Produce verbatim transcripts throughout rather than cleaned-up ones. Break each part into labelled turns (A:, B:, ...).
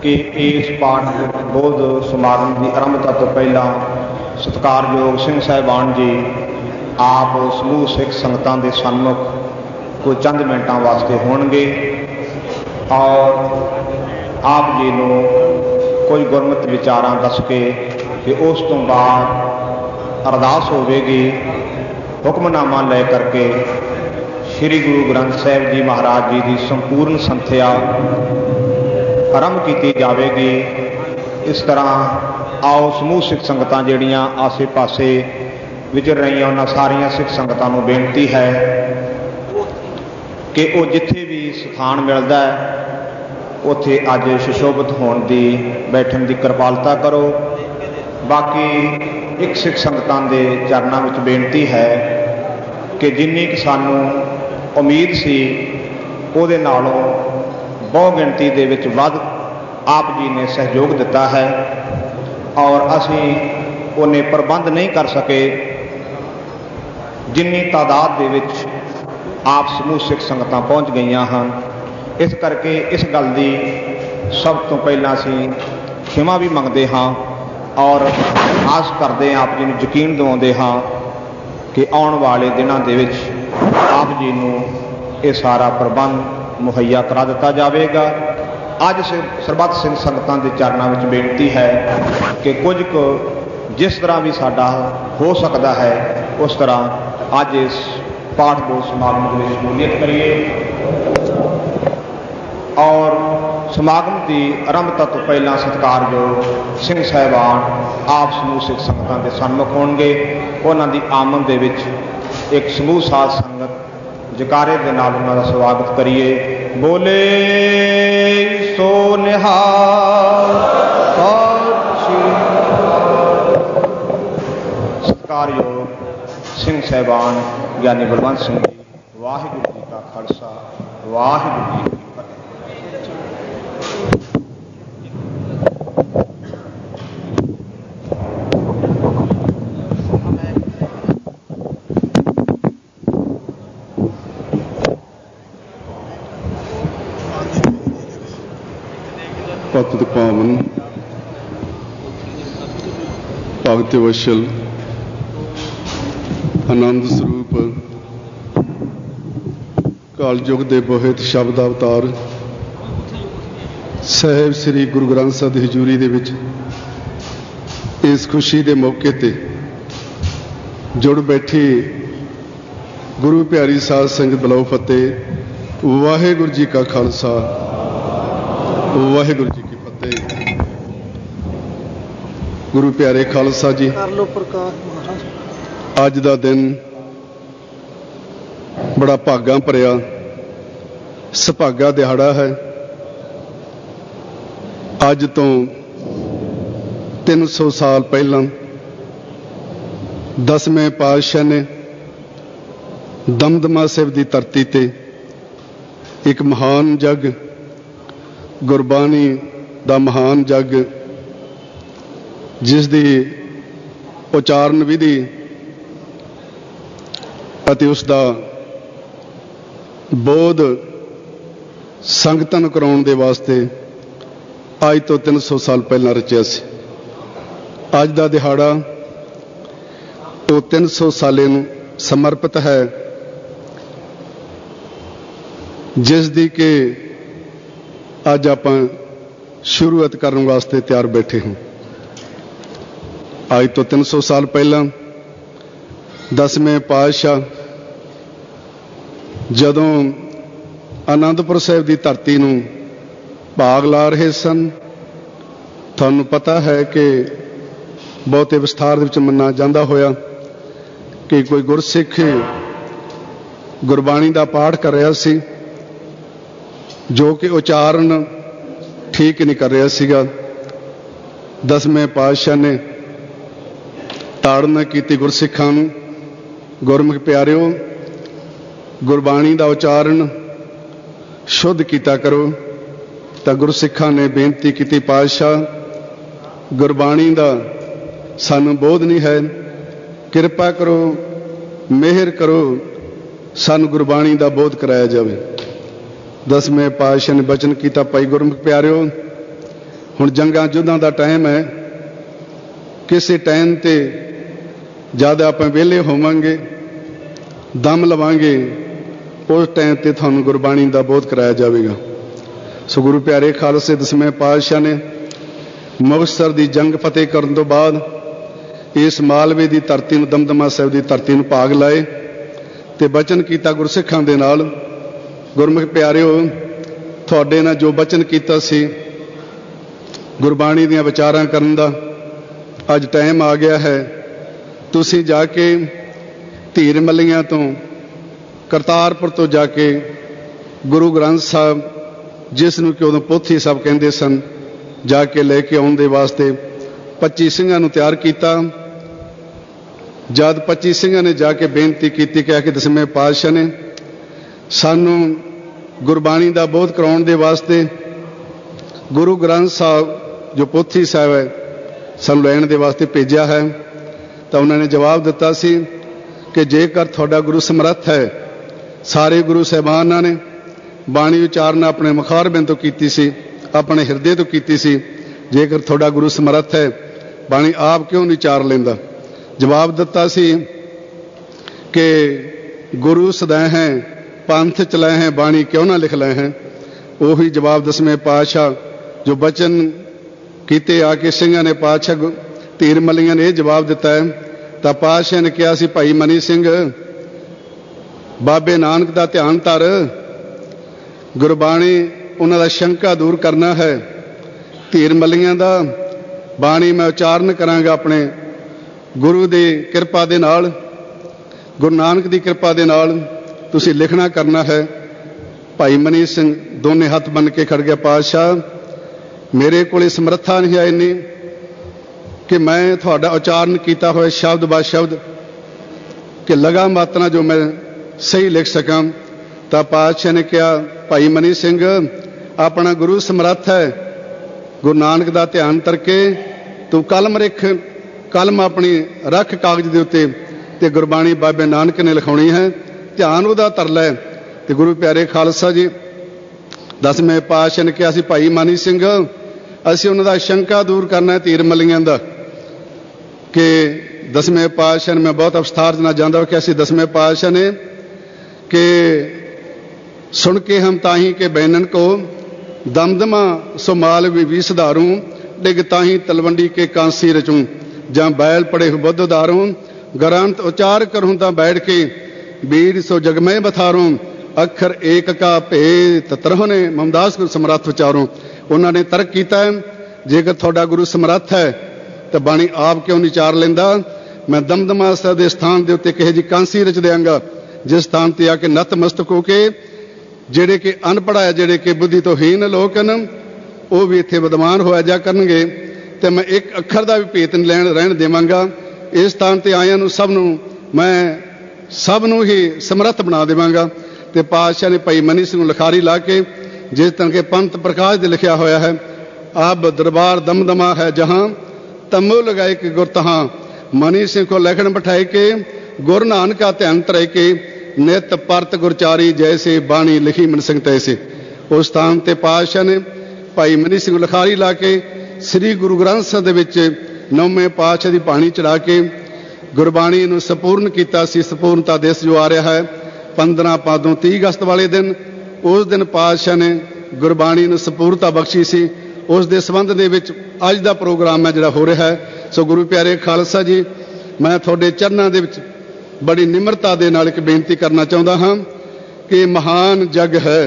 A: कि इस पाठ बोध समागम की आरंभता तो पहला सत्कारयोग सिंह साहिबान जी आप समूह सिख संगतां दे सन्मुख कोई चंद मिनटां वास्ते होणगे और आप जी नूं कोई गुरमत विचारां दस के ते उस तो बाद अरदास होवेगी। हुक्मनामा लै करके श्री गुरु ग्रंथ साहिब जी महाराज जी की संपूर्ण संथ्या आरंभ की जाएगी। इस तरह आओ समूह सिख संगतां जिहड़ियां आसे पासे विचर रही उन्होंने सारिया सिख संगतां नूं बेनती है कि वो जिथे भी स्थान मिलता है उत्थे अज सुशोभित होने की बैठन की कृपालता करो। बाकी एक सिख संगतां दे चरणों में बेनती है कि जिन्नी कि सानू उम्मीद सी उहदे नालों बहु गिणती दे विच वध आप जी ने सहयोग दिता है और असी उन्हें प्रबंध नहीं कर सके जिन्नी तादाद दे विच आप समूह सिख संगतां पहुँच गई हैं। इस करके इस गल की सब तो पहला असी क्षमा भी मंगते हाँ और आस करते आप जी नूं यकीन दिवाते हाँ कि आने वाले दिनों के विच आप जी नूं ये सारा प्रबंध मुहैया करा दिता जाएगा। अज सरबत सिंह संगतां के चरणों में बेनती है कि कुछ को जिस तरह भी साडा हो सकता है उस तरह अज इस पाठ बोध समागम में शमूलियत करिए और समागम की आरंभता तो पहला सत्कारयोग सिंह साहिबान आप समूह सिख संगतां के सन्मुख होणगे। उन्हां दी आमद दे विच एक समूह साध संगत जकारे दे नाल उन्हां दा स्वागत करिए। बोले सो निहाल सत्कारयोग सिंह साहिबान ज्ञानी बलवंत सिंह जी। वाहिगुरू जी का खालसा वाहिगुरू जी की
B: पतित पावन भगत वशल आनंद स्वरूप कालयुग के बोहित शब्द अवतार साहिब श्री गुरु ग्रंथ साहिब की हजूरी दे विच इस खुशी के मौके ते जुड़ बैठी गुरु प्यारी साध संगत बलाओ फतेह। वाहिगुरू जी का खालसा वाहिगुरू जी की फतेह। गुरु प्यारे खालसा जी अज का दिन बड़ा भागा भरिया सुभागा दिहाड़ा है। अज तो तीन सौ साल पहला दसवें पातशाह ने दमदमा साहिब की धरती ते एक महान जग गुरबाणी का महान जग जिसकी उचारण विधि अति उसका बोध संगतन कराउण दे वास्ते अज तो तीन सौ साल पहला रचिया सी। अज का दिहाड़ा तो तीन सौ साले नूं समर्पित है जिसकी कि अज आप शुरुआत करने वास्ते तैयार बैठे हैं। अज तो तीन सौ साल पहला दसवें पातशाह जदों आनंदपुर साहिब की धरती नूं भाग ला रहे सन, थानू पता है कि बहुते विस्तार विच मन्ना जांदा होया कि कोई गुरसिख गुरबाणी का पाठ कर रहा सी जो कि उचारण ठीक नहीं कर रहा सीगा। दसवें पातशाह ने ताड़ना की गुरसिखां नूं, गुरमुख प्यारिओ गुरबाणी का उचारण शुद्ध किया करो। तो गुरसिखां ने बेनती की पातशाह गुरबाणी का सानू बोध नहीं है, किरपा करो मेहर करो सानू गुरबाणी का बोध कराया जाए। दसवें पातशाह ने बचन किया, भाई गुरमुख प्यारिओ ਹੁਣ ਜੰਗਾਂ ਯੁੱਧਾਂ ਦਾ ਟਾਈਮ ਹੈ। ਕਿਸੇ ਟਾਈਮ 'ਤੇ ਜਦ ਆਪਾਂ ਵਿਹਲੇ ਹੋਵਾਂਗੇ, ਦਮ ਲਵਾਂਗੇ, ਉਸ ਟਾਈਮ 'ਤੇ ਤੁਹਾਨੂੰ ਗੁਰਬਾਣੀ ਦਾ ਬੋਧ ਕਰਾਇਆ ਜਾਵੇਗਾ। ਸੋ ਗੁਰੂ ਪਿਆਰੇ ਖਾਲਸੇ ਦਸਵੇਂ ਪਾਤਸ਼ਾਹ ਨੇ ਮੁਕਤਸਰ ਦੀ ਜੰਗ ਫਤਿਹ ਕਰਨ ਤੋਂ ਬਾਅਦ ਇਸ ਮਾਲਵੇ ਦੀ ਧਰਤੀ ਨੂੰ, ਦਮਦਮਾ ਸਾਹਿਬ ਦੀ ਧਰਤੀ ਨੂੰ ਭਾਗ ਲਾਏ ਅਤੇ ਬਚਨ ਕੀਤਾ ਗੁਰਸਿੱਖਾਂ ਦੇ ਨਾਲ। ਗੁਰਮੁਖ ਪਿਆਰਿਓ, ਤੁਹਾਡੇ ਨਾਲ ਜੋ ਬਚਨ ਕੀਤਾ ਸੀ ਗੁਰਬਾਣੀ ਦੀਆਂ ਵਿਚਾਰਾਂ ਕਰਨ ਦਾ, ਅੱਜ ਟਾਈਮ ਆ ਗਿਆ ਹੈ। ਤੁਸੀਂ ਜਾ ਕੇ ਧੀਰ ਮੱਲੀਆਂ ਤੋਂ, ਕਰਤਾਰਪੁਰ ਤੋਂ ਜਾ ਕੇ ਗੁਰੂ ਗ੍ਰੰਥ ਸਾਹਿਬ, ਜਿਸ ਨੂੰ ਕਿ ਉਦੋਂ ਪੋਥੀ ਸਾਹਿਬ ਕਹਿੰਦੇ ਸਨ, ਜਾ ਕੇ ਲੈ ਕੇ ਆਉਣ ਦੇ ਵਾਸਤੇ ਪੱਚੀ ਸਿੰਘਾਂ ਨੂੰ ਤਿਆਰ ਕੀਤਾ। ਜਦ ਪੱਚੀ ਸਿੰਘਾਂ ਨੇ ਜਾ ਕੇ ਬੇਨਤੀ ਕੀਤੀ, ਕਿਹਾ ਕਿ ਦਸਵੇਂ ਪਾਤਸ਼ਾਹ ਨੇ ਸਾਨੂੰ ਗੁਰਬਾਣੀ ਦਾ ਬੋਧ ਕਰਾਉਣ ਦੇ ਵਾਸਤੇ ਗੁਰੂ ਗ੍ਰੰਥ ਸਾਹਿਬ ਜੋ ਪੋਥੀ ਸਾਹਿਬ ਹੈ ਸਾਨੂੰ ਲੈਣ ਦੇ ਵਾਸਤੇ ਭੇਜਿਆ ਹੈ। ਤਾਂ ਉਹਨਾਂ ਨੇ ਜਵਾਬ ਦਿੱਤਾ ਸੀ ਕਿ ਜੇਕਰ ਤੁਹਾਡਾ ਗੁਰੂ ਸਮਰੱਥ ਹੈ, ਸਾਰੇ ਗੁਰੂ ਸਾਹਿਬਾਨਾਂ ਨੇ ਬਾਣੀ ਉਚਾਰਨ ਆਪਣੇ ਮੁਖਾਰਬਿੰਦ ਤੋਂ ਕੀਤੀ ਸੀ, ਆਪਣੇ ਹਿਰਦੇ ਤੋਂ ਕੀਤੀ ਸੀ। ਜੇਕਰ ਤੁਹਾਡਾ ਗੁਰੂ ਸਮਰੱਥ ਹੈ, ਬਾਣੀ ਆਪ ਕਿਉਂ ਨਹੀਂ ਉਚਾਰ ਲੈਂਦਾ? ਜਵਾਬ ਦਿੱਤਾ ਸੀ ਕਿ ਗੁਰੂ ਸਦਾ ਹੈ, ਪੰਥ ਚਲਾਏ ਹੈ, ਬਾਣੀ ਕਿਉਂ ਨਾ ਲਿਖ ਲਏ ਹੈ। ਉਹੀ ਜਵਾਬ ਦਸਵੇਂ ਪਾਤਸ਼ਾਹ ਜੋ ਬਚਨ ਕੀਤੇ ਆ ਕੇ ਸਿੰਘਾਂ ਨੇ, ਪਾਤਸ਼ਾਹ ਧੀਰ ਮੱਲੀਆਂ ਨੇ ਇਹ ਜਵਾਬ ਦਿੱਤਾ ਹੈ। ਤਾਂ ਪਾਤਸ਼ਾਹ ਨੇ ਕਿਹਾ ਸੀ, ਭਾਈ ਮਨੀ ਸਿੰਘ, ਬਾਬੇ ਨਾਨਕ ਦਾ ਧਿਆਨ ਧਰ, ਗੁਰਬਾਣੀ ਉਹਨਾਂ ਦਾ ਸ਼ੰਕਾ ਦੂਰ ਕਰਨਾ ਹੈ। ਧੀਰ ਮੱਲੀਆਂ ਦਾ ਬਾਣੀ ਮੈਂ ਉਚਾਰਨ ਕਰਾਂਗਾ ਆਪਣੇ ਗੁਰੂ ਦੀ ਕਿਰਪਾ ਦੇ ਨਾਲ, ਗੁਰੂ ਨਾਨਕ ਦੀ ਕਿਰਪਾ ਦੇ ਨਾਲ, ਤੁਸੀਂ ਲਿਖਣਾ ਕਰਨਾ ਹੈ। ਭਾਈ ਮਨੀ ਸਿੰਘ ਦੋਨੇ ਹੱਥ ਬੰਨ੍ਹ ਕੇ ਖੜ ਗਿਆ, ਪਾਤਸ਼ਾਹ ਮੇਰੇ ਕੋਲ ਸਮਰੱਥਾ ਨਹੀਂ ਹੈ ਇੰਨੀ ਕਿ ਮੈਂ ਤੁਹਾਡਾ ਉਚਾਰਨ ਕੀਤਾ ਹੋਇਆ ਸ਼ਬਦ ਬਾ ਸ਼ਬਦ ਕਿ ਲਗਾ ਮਾਤਰਾ ਜੋ ਮੈਂ ਸਹੀ ਲਿਖ ਸਕਾਂ। ਤਾਂ ਪਾਤਸ਼ਾਹ ਨੇ ਕਿਹਾ, ਭਾਈ ਮਨੀ ਸਿੰਘ, ਆਪਣਾ ਗੁਰੂ ਸਮਰੱਥ ਹੈ, ਗੁਰੂ ਨਾਨਕ ਦਾ ਧਿਆਨ ਕਰਕੇ ਤੂੰ ਕਲਮ ਰਿਖ, ਕਲਮ ਆਪਣੀ ਰੱਖ ਕਾਗਜ਼ ਦੇ ਉੱਤੇ, ਤੇ ਗੁਰਬਾਣੀ ਬਾਬੇ ਨਾਨਕ ਨੇ ਲਿਖਾਉਣੀ ਹੈ, ਧਿਆਨ ਉਹਦਾ ਧਰ ਲੈ। ਤੇ ਗੁਰੂ ਪਿਆਰੇ ਖਾਲਸਾ ਜੀ, ਦਸਵੇਂ ਪਾਤਸ਼ਾਹ ਨੇ ਕਿਹਾ ਸੀ, ਭਾਈ ਮਨੀ ਸਿੰਘ, ਅਸੀਂ ਉਹਨਾਂ ਦਾ ਸ਼ੰਕਾ ਦੂਰ ਕਰਨਾ ਧੀਰ ਮੱਲੀਆਂ ਦਾ। ਕਿ ਦਸਵੇਂ ਪਾਤਸ਼ਾਹ ਨੇ, ਮੈਂ ਬਹੁਤ ਅਵਸਥਾਰ ਨਾਲ ਜਾਂਦਾ ਕਿਹਾ ਸੀ ਦਸਵੇਂ ਪਾਤਸ਼ਾਹ ਨੇ ਕਿ ਸੁਣ ਕੇ ਹਮ ਤਾਹੀਂ ਕੇ ਬੈਨਨ ਕੋ ਦਮਦਮਾ ਸੋ ਮਾਲ ਵੀ ਵੀ ਸੁਧਾरूं, ਡਿਗ ਤਾਹੀਂ ਤਲਵੰਡੀ ਕੇ ਕਾਂਸੀ ਰਚੂं, ਜਾਂ ਬੈਲ ਪੜੇ ਹੋ ਬੁੱਧ ਉਦਾरूं, ਗ੍ਰੰਥ ਉਚਾਰ ਕਰੂੰ ਤਾਂ ਬੈਠ ਕੇ ਵੀਰ ਸੋ ਜਗ ਮੈਂ ਬਥਾरूं, ਅੱਖਰ ਏਕ ਕਾ ਭੇਤ ਤਰਹੁ ਨੇ ਮਮਦਾਸ ਗੁਰੂ ਸਮਰੱਥ ਵਿਚਾਰੋਂ। ਉਹਨਾਂ ਨੇ ਤਰਕ ਕੀਤਾ ਹੈ, ਜੇਕਰ ਤੁਹਾਡਾ ਗੁਰੂ ਸਮਰੱਥ ਹੈ ਤਾਂ ਬਾਣੀ ਆਪ ਕਿਉਂ ਨਹੀਂ ਚਾਰ ਲੈਂਦਾ? ਮੈਂ ਦਮਦਮਾ ਸਾਹਿਬ ਦੇ ਸਥਾਨ ਦੇ ਉੱਤੇ ਕਿਹੋ ਜਿਹੀ ਕਾਂਸੀ ਰਚ ਦਿਆਂਗਾ, ਜਿਸ ਸਥਾਨ ਤੇ ਆ ਕੇ ਨਤਮਸਤਕ ਹੋ ਕੇ ਜਿਹੜੇ ਕਿ ਅਨਪੜ੍ਹ ਹੈ, ਜਿਹੜੇ ਕਿ ਬੁੱਧੀ ਤੋਂ ਹੀਨ ਲੋਕ ਹਨ, ਉਹ ਵੀ ਇੱਥੇ ਵਿਦਵਾਨ ਹੋਇਆ ਜਾ ਕਰਨਗੇ। ਤੇ ਮੈਂ ਇੱਕ ਅੱਖਰ ਦਾ ਵੀ ਭੇਤ ਨਹੀਂ ਲੈਣ ਰਹਿਣ ਦੇਵਾਂਗਾ। ਇਸ ਸਥਾਨ ਤੇ ਆਇਆਂ ਨੂੰ ਸਭ ਨੂੰ ਮੈਂ ਸਭ ਨੂੰ ਹੀ ਸਮਰੱਥ ਬਣਾ ਦੇਵਾਂਗਾ। ਤੇ ਪਾਤਸ਼ਾਹ ਨੇ ਭਾਈ ਮਨੀ ਸਿੰਘ ਨੂੰ ਲਿਖਾਰੀ ਲਾ ਕੇ, ਜਿਸ ਤਰ੍ਹਾਂ ਕਿ ਪੰਥ ਪ੍ਰਕਾਸ਼ ਦੇ ਲਿਖਿਆ ਹੋਇਆ ਹੈ, ਆਪ ਦਰਬਾਰ ਦਮਦਮਾ ਹੈ ਜਹਾਂ, ਤਮੋ ਲਗਾਏ ਕਿ ਗੁਰ ਤਹਾਂ, ਮਨੀ ਸਿੰਘ ਕੋ ਲਿਖਣ ਬਿਠਾਏ ਕੇ, ਗੁਰ ਨਾਨਕ ਕਾ ਧਿਆਨ ਧਰੇ ਕੇ, ਨਿਤ ਪਰਤ ਗੁਰਚਾਰੀ ਜੈਸੇ ਬਾਣੀ ਲਿਖੀ ਮਨ ਸਿੰਘ ਤੈਸੇ। ਉਸ ਸਥਾਨ ਤੇ ਪਾਤਸ਼ਾਹ ਨੇ ਭਾਈ ਮਨੀ ਸਿੰਘ ਲਿਖਾਰੀ ਲਾ ਕੇ ਸ੍ਰੀ ਗੁਰੂ ਗ੍ਰੰਥ ਸਾਹਿਬ ਦੇ ਵਿੱਚ ਨੌਵੇਂ ਪਾਤਸ਼ਾਹ ਦੀ ਬਾਣੀ ਚੜਾ ਕੇ ਗੁਰਬਾਣੀ ਨੂੰ ਸੰਪੂਰਨ ਕੀਤਾ ਸੀ। ਸੰਪੂਰਨਤਾ ਦਿਵਸ ਜੋ ਆ ਰਿਹਾ ਹੈ ਪੰਦਰਾਂ ਪਾਦੋਂ ਤੀਹ ਅਗਸਤ ਵਾਲੇ ਦਿਨ, ਉਸ ਦਿਨ ਪਾਤਸ਼ਾਹ ਨੇ ਗੁਰਬਾਣੀ ਨੂੰ ਸੰਪੂਰਨਤਾ ਬਖਸ਼ੀ ਸੀ। ਉਸ ਦੇ ਸੰਬੰਧ ਦੇ ਵਿੱਚ ਅੱਜ ਦਾ ਪ੍ਰੋਗਰਾਮ ਹੈ ਜਿਹੜਾ ਹੋ ਰਿਹਾ ਹੈ। ਸੋ ਗੁਰੂ ਪਿਆਰੇ ਖਾਲਸਾ ਜੀ, ਮੈਂ ਤੁਹਾਡੇ ਚਰਨਾਂ ਦੇ ਵਿੱਚ ਬੜੀ ਨਿਮਰਤਾ ਦੇ ਨਾਲ ਇੱਕ ਬੇਨਤੀ ਕਰਨਾ ਚਾਹੁੰਦਾ ਹਾਂ ਕਿ ਮਹਾਨ ਜਗ ਹੈ।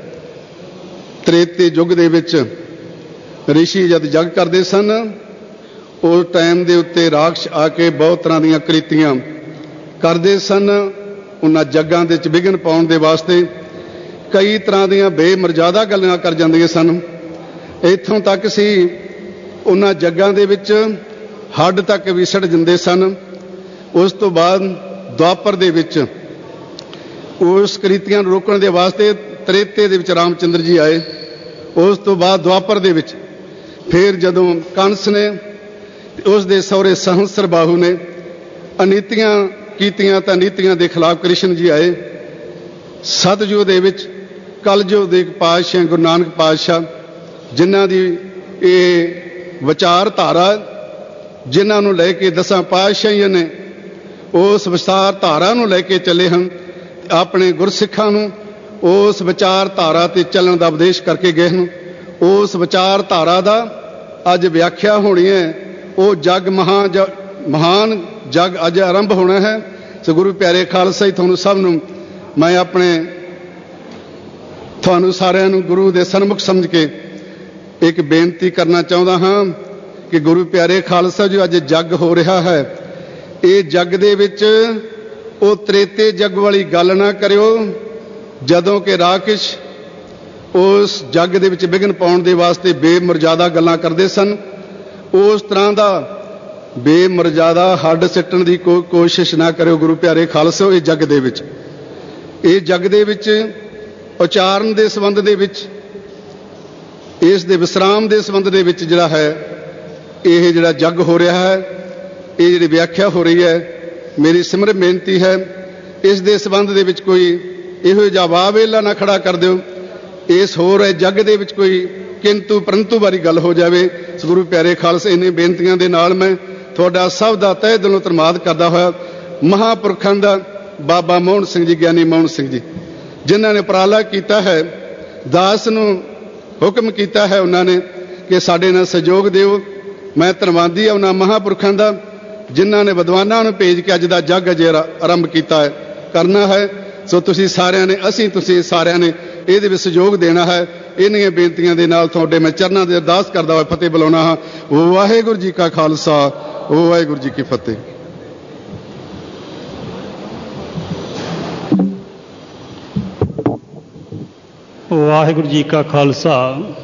B: ਤ੍ਰੇਤੇ ਯੁੱਗ ਦੇ ਵਿੱਚ ਰਿਸ਼ੀ ਜਦ ਜਗ ਕਰਦੇ ਸਨ, ਉਸ ਟਾਈਮ ਦੇ ਉੱਤੇ ਰਾਖਸ਼ ਆ ਕੇ ਬਹੁਤ ਤਰ੍ਹਾਂ ਦੀਆਂ ਕ੍ਰਿਤੀਆਂ ਕਰਦੇ ਸਨ। ਉਹਨਾਂ ਜੱਗਾਂ ਦੇ ਵਿੱਚ ਵਿਘਨ ਪਾਉਣ ਦੇ ਵਾਸਤੇ ਕਈ ਤਰ੍ਹਾਂ ਦੀਆਂ ਬੇਮਰਜ਼ਾਦਾ ਗੱਲਾਂ ਕਰ ਜਾਂਦੀਆਂ ਸਨ। ਇੱਥੋਂ ਤੱਕ ਸੀ ਉਹਨਾਂ ਜੱਗਾਂ ਦੇ ਵਿੱਚ ਹੱਡ ਤੱਕ ਵੀ ਸੜ ਜਾਂਦੇ ਸਨ। ਉਸ ਤੋਂ ਬਾਅਦ ਦੁਆਪਰ ਦੇ ਵਿੱਚ ਉਸ ਕ੍ਰਿਤੀਆਂ ਨੂੰ ਰੋਕਣ ਦੇ ਵਾਸਤੇ ਤ੍ਰੇਤੇ ਦੇ ਵਿੱਚ ਰਾਮਚੰਦਰ ਜੀ ਆਏ। ਉਸ ਤੋਂ ਬਾਅਦ ਦੁਆਪਰ ਦੇ ਵਿੱਚ ਫਿਰ ਜਦੋਂ ਕੰਸ ਨੇ ਉਸ ਦੇ ਸਹੁਰੇ ਸਹੰਸਰ ਬਾਹੂ ਨੇ ਅਨੀਤੀਆਂ ਕੀਤੀਆਂ ਤਾਂ ਨੀਤੀਆਂ ਦੇ ਖਿਲਾਫ ਕ੍ਰਿਸ਼ਨ ਜੀ ਆਏ। ਸਤਯੁਗ ਦੇ ਵਿੱਚ ਕਲਯੁਗ ਦੇ ਪਾਤਸ਼ਾਹ ਗੁਰੂ ਨਾਨਕ ਪਾਤਸ਼ਾਹ, ਜਿਨ੍ਹਾਂ ਦੀ ਇਹ ਵਿਚਾਰਧਾਰਾ ਜਿਨ੍ਹਾਂ ਨੂੰ ਲੈ ਕੇ ਦਸਾਂ ਪਾਤਸ਼ਾਹੀਆਂ ਨੇ ਉਸ ਵਿਚਾਰਧਾਰਾ ਨੂੰ ਲੈ ਕੇ ਚੱਲੇ ਹਨ। ਆਪਣੇ ਗੁਰਸਿੱਖਾਂ ਨੂੰ ਉਸ ਵਿਚਾਰਧਾਰਾ 'ਤੇ ਚੱਲਣ ਦਾ ਉਪਦੇਸ਼ ਕਰਕੇ ਗਏ ਹਨ। ਉਸ ਵਿਚਾਰਧਾਰਾ ਦਾ ਅੱਜ ਵਿਆਖਿਆ ਹੋਣੀ ਹੈ। ਉਹ ਜਗ ਮਹਾਂ ਜ ਮਹਾਨ ਜਗ ਅੱਜ ਆਰੰਭ ਹੋਣਾ ਹੈ। ਸੋ ਗੁਰੂ ਪਿਆਰੇ ਖਾਲਸਾ ਜੀ, ਤੁਹਾਨੂੰ ਸਭ ਨੂੰ ਮੈਂ ਆਪਣੇ ਤੁਹਾਨੂੰ ਸਾਰਿਆਂ ਨੂੰ ਗੁਰੂ ਦੇ ਸਨਮੁਖ ਸਮਝ ਕੇ ਇੱਕ ਬੇਨਤੀ ਕਰਨਾ ਚਾਹੁੰਦਾ ਹਾਂ ਕਿ ਗੁਰੂ ਪਿਆਰੇ ਖਾਲਸਾ ਜੀ, ਅੱਜ ਜੱਗ ਹੋ ਰਿਹਾ ਹੈ। ਇਹ ਜੱਗ ਦੇ ਵਿੱਚ ਉਹ ਤ੍ਰੇਤੇ ਜੱਗ ਵਾਲੀ ਗੱਲ ਨਾ ਕਰਿਓ ਜਦੋਂ ਕਿ ਰਾਖਸ਼ ਉਸ ਜੱਗ ਦੇ ਵਿੱਚ ਵਿਘਨ ਪਾਉਣ ਦੇ ਵਾਸਤੇ ਬੇਮਰਜ਼ਾਦਾ ਗੱਲਾਂ ਕਰਦੇ ਸਨ। ਉਸ ਤਰ੍ਹਾਂ ਦਾ ਬੇਮਰਜ਼ਾਦਾ ਹੱਡ ਸਿੱਟਣ ਦੀ ਕੋਈ ਕੋਸ਼ਿਸ਼ ਨਾ ਕਰਿਓ ਗੁਰੂ ਪਿਆਰੇ ਖਾਲਸੋ। ਇਹ ਜੱਗ ਦੇ ਵਿੱਚ ਇਹ ਜੱਗ ਦੇ ਵਿੱਚ ਉਚਾਰਨ ਦੇ ਸੰਬੰਧ ਦੇ ਵਿੱਚ, ਇਸ ਦੇ ਵਿਸਰਾਮ ਦੇ ਸੰਬੰਧ ਦੇ ਵਿੱਚ ਜਿਹੜਾ ਹੈ ਇਹ ਜਿਹੜਾ ਜੱਗ ਹੋ ਰਿਹਾ ਹੈ, ਇਹ ਜਿਹੜੀ ਵਿਆਖਿਆ ਹੋ ਰਹੀ ਹੈ, ਮੇਰੀ ਸਿਮਰ ਬੇਨਤੀ ਹੈ ਇਸ ਦੇ ਸੰਬੰਧ ਦੇ ਵਿੱਚ ਕੋਈ ਇਹੋ ਜਿਹਾ ਵਾਵੇਲਾ ਨਾ ਖੜਾ ਕਰ ਦਿਓ। ਇਸ ਹੋਰ ਹੈ ਜੱਗ ਦੇ ਵਿੱਚ ਕੋਈ ਕਿੰਤੂ ਪਰੰਤੂ ਵਾਲੀ ਗੱਲ ਹੋ ਜਾਵੇ। ਗੁਰੂ ਪਿਆਰੇ ਖਾਲਸੇ, ਇਹਨਾਂ ਬੇਨਤੀਆਂ ਦੇ ਨਾਲ ਮੈਂ ਤੁਹਾਡਾ ਸਭ ਦਾ ਤਹਿ ਦਿਲੋਂ ਧੰਨਵਾਦ ਕਰਦਾ ਹੋਇਆ ਮਹਾਂਪੁਰਖਾਂ ਦਾ, ਬਾਬਾ ਮੋਹਨ ਸਿੰਘ ਜੀ, ਗਿਆਨੀ ਮੋਹਨ ਸਿੰਘ ਜੀ, ਜਿਨ੍ਹਾਂ ਨੇ ਉਪਰਾਲਾ ਕੀਤਾ ਹੈ, ਦਾਸ ਨੂੰ ਹੁਕਮ ਕੀਤਾ ਹੈ ਉਹਨਾਂ ਨੇ ਕਿ ਸਾਡੇ ਨਾਲ ਸਹਿਯੋਗ ਦਿਓ। ਮੈਂ ਧੰਨਵਾਦੀ ਹਾਂ ਉਹਨਾਂ ਮਹਾਂਪੁਰਖਾਂ ਦਾ ਜਿਨ੍ਹਾਂ ਨੇ ਵਿਦਵਾਨਾਂ ਨੂੰ ਭੇਜ ਕੇ ਅੱਜ ਦਾ ਜੱਗ ਅਜੇ ਆਰੰਭ ਕੀਤਾ ਹੈ, ਕਰਨਾ ਹੈ। ਸੋ ਤੁਸੀਂ ਸਾਰਿਆਂ ਨੇ, ਅਸੀਂ ਤੁਸੀਂ ਸਾਰਿਆਂ ਨੇ ਇਹਦੇ ਵਿੱਚ ਸਹਿਯੋਗ ਦੇਣਾ ਹੈ। ਇਹਨਾਂ ਬੇਨਤੀਆਂ ਦੇ ਨਾਲ ਤੁਹਾਡੇ ਮੈਂ ਚਰਨਾਂ ਦੇ ਅਰਦਾਸ ਕਰਦਾ ਹੋਇਆ ਫਤਿਹ ਬੁਲਾਉਣਾ ਹਾਂ। ਵਾਹਿਗੁਰੂ ਜੀ ਕਾ ਖਾਲਸਾ, ਵਾਹਿਗੁਰੂ ਜੀ ਕੀ ਫਤਿਹ।
C: ਵਾਹਿਗੁਰੂ ਜੀ ਕਾ ਖਾਲਸਾ,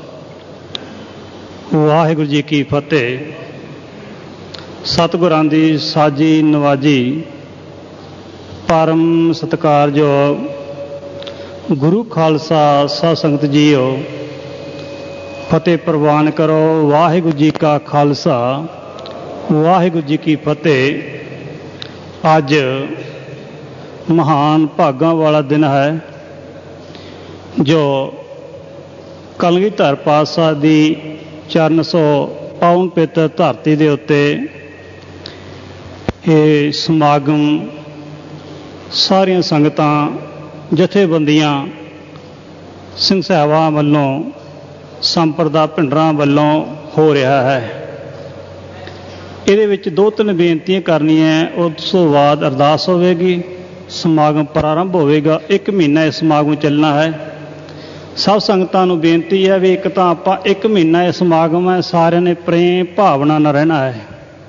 C: ਵਾਹਿਗੁਰੂ ਜੀ ਕੀ ਫਤਿਹ। ਸਤਿਗੁਰਾਂ ਦੀ ਸਾਜੀ ਨਵਾਜੀ ਪਰਮ ਸਤਿਕਾਰਯੋਗ ਗੁਰੂ ਖਾਲਸਾ ਸਾਧ ਸੰਗਤ ਜੀਓ, ਫਤਿਹ ਪ੍ਰਵਾਨ ਕਰੋ। ਵਾਹਿਗੁਰੂ ਜੀ ਕਾ ਖਾਲਸਾ, ਵਾਹਿਗੁਰੂ ਜੀ ਕੀ ਫਤਿਹ। ਅੱਜ ਮਹਾਨ ਭਾਗਾਂ ਵਾਲਾ ਦਿਨ ਹੈ ਜੋ ਕਲਗੀਧਰ ਪਾਤਸ਼ਾਹ ਦੀ ਚਰਨ ਸੌ ਪਾਵਨ ਪਵਿੱਤਰ ਧਰਤੀ ਦੇ ਉੱਤੇ ਇਹ ਸਮਾਗਮ ਸਾਰੀਆਂ ਸੰਗਤਾਂ, ਜਥੇਬੰਦੀਆਂ, ਸਿੰਘ ਸਾਹਿਬਾਂ ਵੱਲੋਂ, ਸੰਪਰਦਾ ਭਿੰਡਰਾਂ ਵੱਲੋਂ ਹੋ ਰਿਹਾ ਹੈ। ਇਹਦੇ ਵਿੱਚ ਦੋ ਤਿੰਨ ਬੇਨਤੀਆਂ ਕਰਨੀਆਂ, ਉਸ ਤੋਂ ਬਾਅਦ ਅਰਦਾਸ ਹੋਵੇਗੀ, ਸਮਾਗਮ ਪ੍ਰਾਰੰਭ ਹੋਵੇਗਾ। ਇੱਕ ਮਹੀਨਾ ਇਹ ਸਮਾਗਮ ਚੱਲਣਾ ਹੈ। ਸਭ ਸੰਗਤਾਂ ਨੂੰ ਬੇਨਤੀ ਹੈ ਵੀ ਇੱਕ ਤਾਂ ਆਪਾਂ ਇੱਕ ਮਹੀਨਾ ਇਹ ਸਮਾਗਮ ਹੈ, ਸਾਰਿਆਂ ਨੇ ਪ੍ਰੇਮ ਭਾਵਨਾ ਨਾਲ ਰਹਿਣਾ ਹੈ।